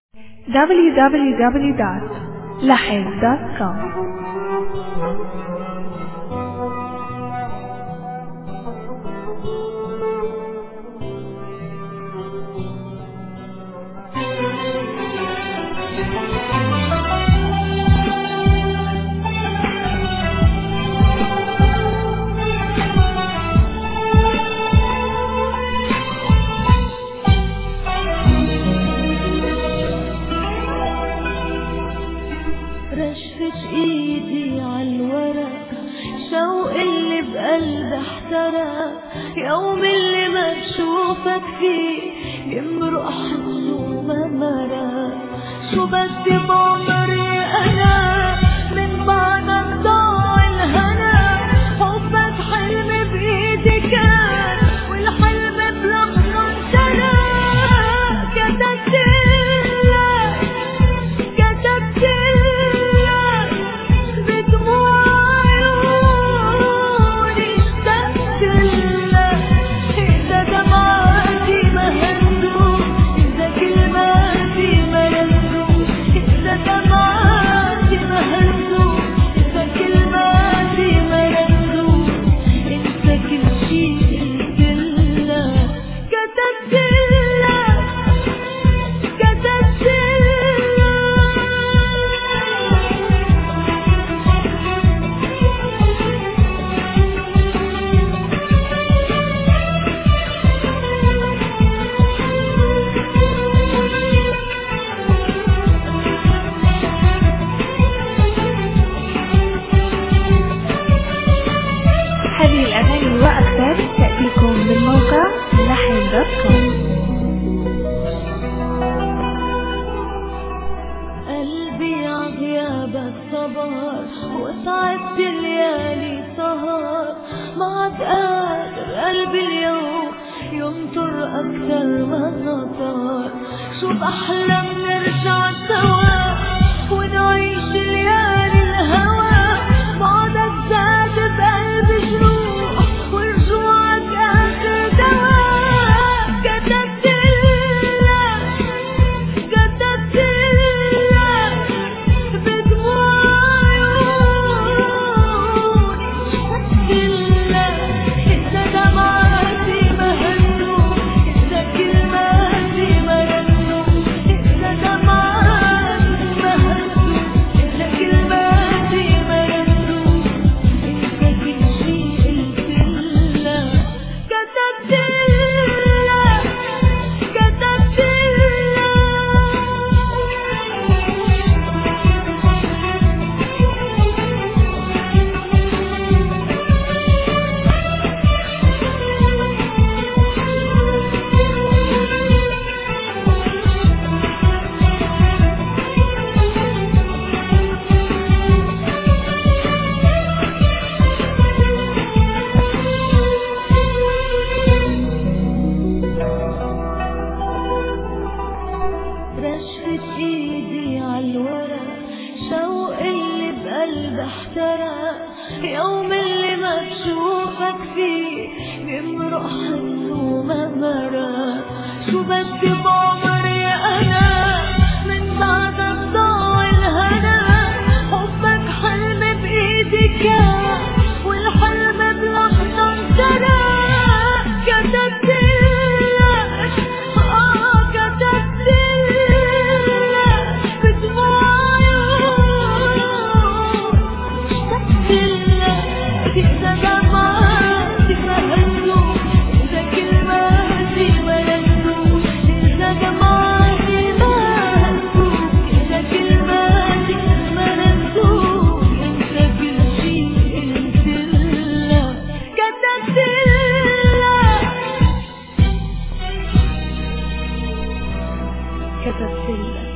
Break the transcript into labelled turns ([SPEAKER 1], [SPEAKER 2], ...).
[SPEAKER 1] www.lahid.com.
[SPEAKER 2] رشفت ايدي عالورق، شوق اللي بقلبي احترق، يوم اللي ما بشوفك فيه يمرق حس وما مرق. شو بدي بعمري انا من بعدك ضاع الهنا، حبك حلمي بايدي كان والحلم بلحظة انتهى.
[SPEAKER 1] هذه الأغاني وأكثر تأتيكم من موقع lahid.com.
[SPEAKER 2] قلبي عغيابك صبر وسعدت ليالي سهر، ما عاد قادر قلبي اليوم ينطر أكثر ما نطر. شو بحلم نرجع سوا ونعيش ليالي الهوى، بعدك زاد بقلبي جروح ورجوعك آخر دواء. كتبت لك بدموع عيوني، اشتقت لك انت دمعاتي مهنوم، انت كلماتي مرنوم، انت دمعاتي مهنوم، انت كلماتي مرنوم، انت كل شي قلت لك. كتبت لك رشفت ايدي عالورق، شوق اللي بقلبي احترق، يوم اللي ما بشوفك فيه بيمرق حس وما مرق. شو بدي بعمري انا من بعدك ضاع الهنا، حبك حلمي بايدي كان والحلم بلحظة انتهى. كتبت لك كتبت لك